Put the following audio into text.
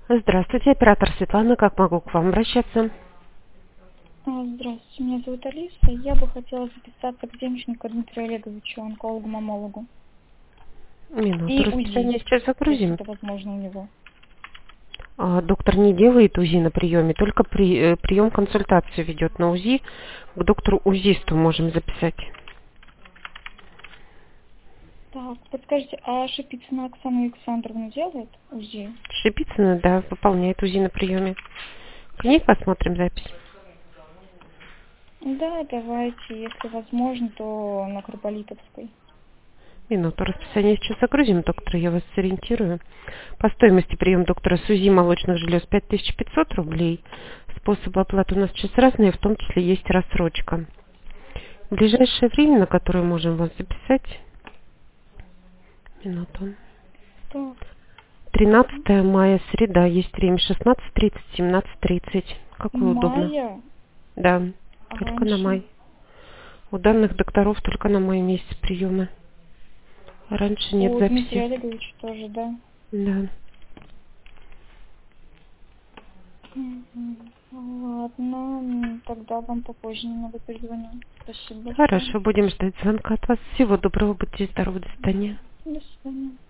Здравствуйте, оператор Светлана. Как могу к вам обращаться? Здравствуйте, меня зовут Алиса. Я бы хотела записаться к Демченко Дмитрию Олеговичу, онкологу-мамологу. Минуту, И УЗИ, расписание сейчас если загрузим. это возможно у него. Доктор не делает УЗИ на приеме, только прием консультацию ведет на УЗИ. К доктору-УЗИсту можем записать. Так, подскажите, а Шипицына Оксана Александровна делает УЗИ? Шипицына, да, выполняет УЗИ на приеме. К ней посмотрим запись. Да, давайте, если возможно, то на Карполитовской. Минуту, расписание сейчас загрузим, доктор, я вас сориентирую. По стоимости прием доктора с УЗИ молочных желез 5500 рублей. Способы оплаты у нас сейчас разные, в том числе есть рассрочка. В ближайшее время, на которое можем вас записать, минуту. Так, 13 мая, среда, есть время 16:30, 17:30. Какое удобно? мая, Да, а только на раньше? май. У данных докторов только на май месяц приемы. Раньше нет У Дмитрия записи. Олеговича тоже, да? Да. Ладно, тогда вам попозже немного перезвоню. Спасибо большое. Хорошо, будем ждать звонка от вас. Всего доброго, будьте здоровы, до свидания. До свидания.